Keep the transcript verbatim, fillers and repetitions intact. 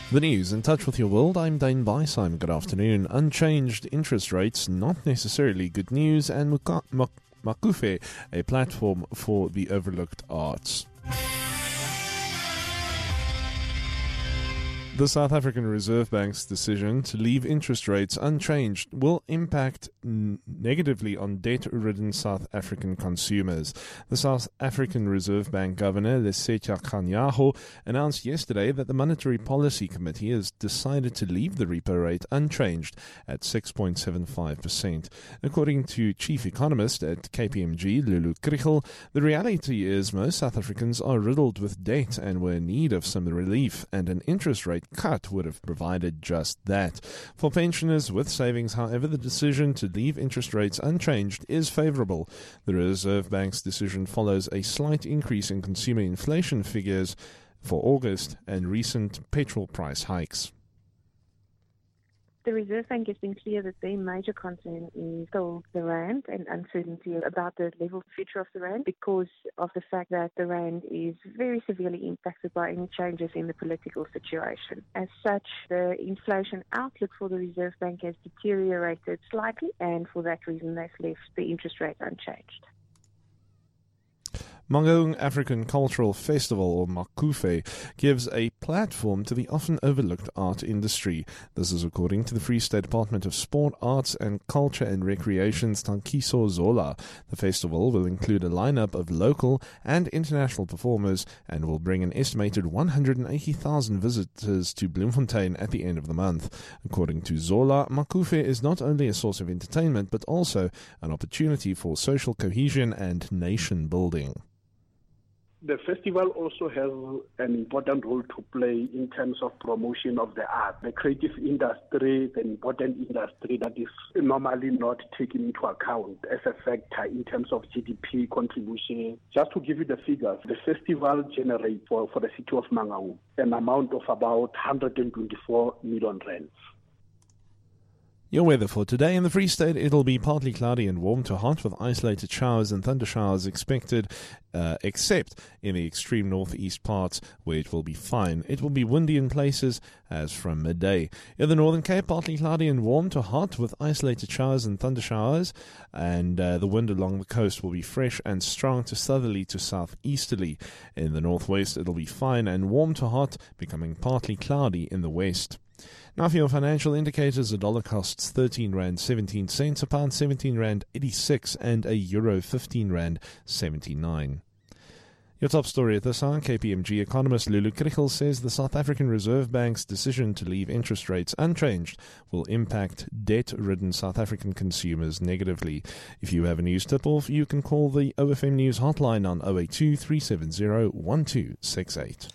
The news in touch with your world. I'm Dane Bysheim. Good afternoon. Unchanged interest rates, not necessarily good news, and Muka- Mak- Makufe, a platform for the overlooked arts. The South African Reserve Bank's decision to leave interest rates unchanged will impact n- negatively on debt-ridden South African consumers. The South African Reserve Bank Governor, Lesetja Kganyago, announced yesterday that the Monetary Policy Committee has decided to leave the repo rate unchanged at six point seven five percent. According to Chief Economist at K P M G, Lulu Krichel, the reality is most South Africans are riddled with debt and were in need of some relief, and an interest rate cut would have provided just that. For pensioners with savings, however, the decision to leave interest rates unchanged is favorable. The Reserve Bank's decision follows a slight increase in consumer inflation figures for August and recent petrol price hikes. The Reserve Bank has been clear that their major concern is still the rand and uncertainty about the level future of the rand because of the fact that the rand is very severely impacted by any changes in the political situation. As such, the inflation outlook for the Reserve Bank has deteriorated slightly, and for that reason they've left the interest rate unchanged. Mangaung African Cultural Festival, or Makufe, gives a platform to the often overlooked art industry. This is according to the Free State Department of Sport, Arts and Culture and Recreation's Tankiso Zola. The festival will include a lineup of local and international performers and will bring an estimated one hundred eighty thousand visitors to Bloemfontein at the end of the month. According to Zola, Makufe is not only a source of entertainment but also an opportunity for social cohesion and nation building. The festival also has an important role to play in terms of promotion of the art. The creative industry, the important industry that is normally not taken into account as a factor in terms of G D P contribution. Just to give you the figures, the festival generates for, for the city of Mangaung an amount of about one hundred twenty-four million rand. Your weather for today in the Free State: it'll be partly cloudy and warm to hot with isolated showers and thunder showers expected, uh, except in the extreme northeast parts where it will be fine. It will be windy in places as from midday. In the Northern Cape, partly cloudy and warm to hot with isolated showers and thunder showers, and uh, the wind along the coast will be fresh and strong to southerly to southeasterly. In the northwest, it'll be fine and warm to hot, becoming partly cloudy in the west. Now for your financial indicators: a dollar costs thirteen rand seventeen cents, a pound seventeen rand eighty-six, and a euro fifteen rand seventy-nine. Your top story at this hour: K P M G economist Lulu Krichel says the South African Reserve Bank's decision to leave interest rates unchanged will impact debt-ridden South African consumers negatively. If you have a news tip-off, you can call the O F M News hotline on oh eight two, three seven zero, one two six eight.